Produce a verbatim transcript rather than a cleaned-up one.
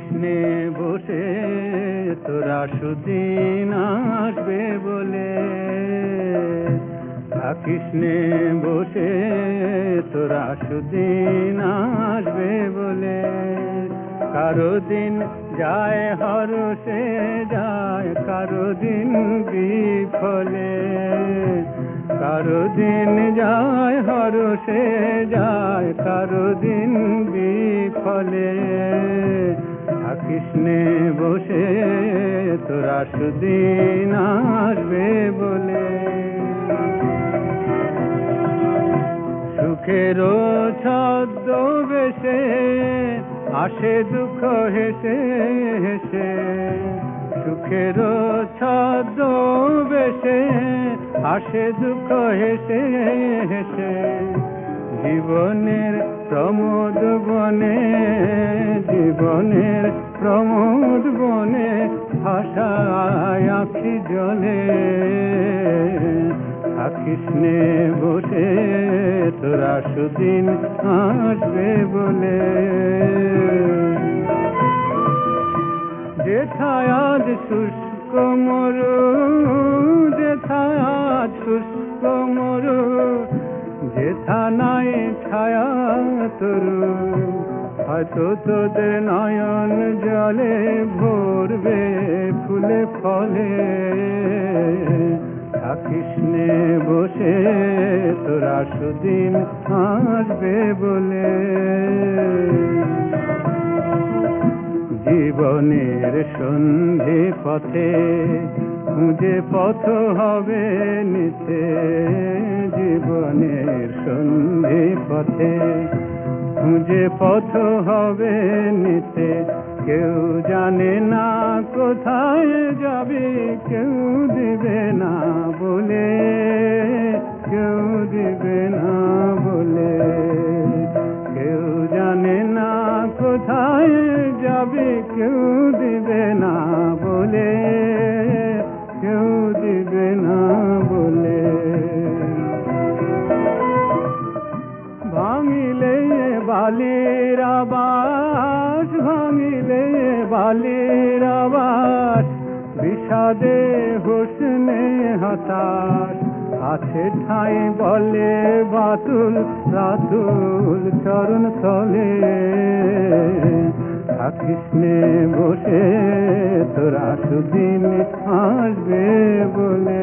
কৃষ্ণে বসে তোরা সুদিন আসবে বলে, কৃষ্ণে বসে তোরা সুদিন আসবে বলে। কারো দিন যায় হরষে যায়, কারো দিন বিফলে, কারো দিন যায় হরষে যায়, কারো দিন বিফলে। কৃষ্ণে বসে তোরা সুদিন আসবে বলে। সুখেরও ছদ্মবেশে আসে দুঃখ হেসে হেসে, সুখেরও ছদ্মবেশে আসে দুঃখ হেসে হেসে। জীবনের প্রমোদ বনে, জীবনের প্রমোদ বনে ভাষায় আঁখি জলে। কৃষ্ণে বসে তোরা সুদিন আসবে বলে। যেথায় আজ শুষ্ক মরু, যেথায় আজ শুষ্ক মরু, যেথা নাই ছায়া তরু, হয়তো তোদের নয়ন জলে ভরবে ফুলে ফলে। কৃষ্ণে বসে তোরা সুদিন আসবে বলে। জীবনের সন্ধি পথে খুঁজে পথ হবে নিতে, জীবনের সন্ধি পথে খুঁজে পথ হবে নিতে। কেউ জানে না কোথায় যাবে, কেউ দিবে না বলে, কেউ দিবে না বলে। কেউ জানে না কোথায় যাবে, কেউ দিবে না বলে, কেউ দিবে না বলে। ভাঙিলে বালির আবাস, ভাঙিলে বালির আবাস, বিষাদে হোসনে হতাশ। আছে ঠাঁই বলে বাতুল রাতুল চরণ তলে। কৃষ্ণে বসে তোরা সুদিন আসবে বলে।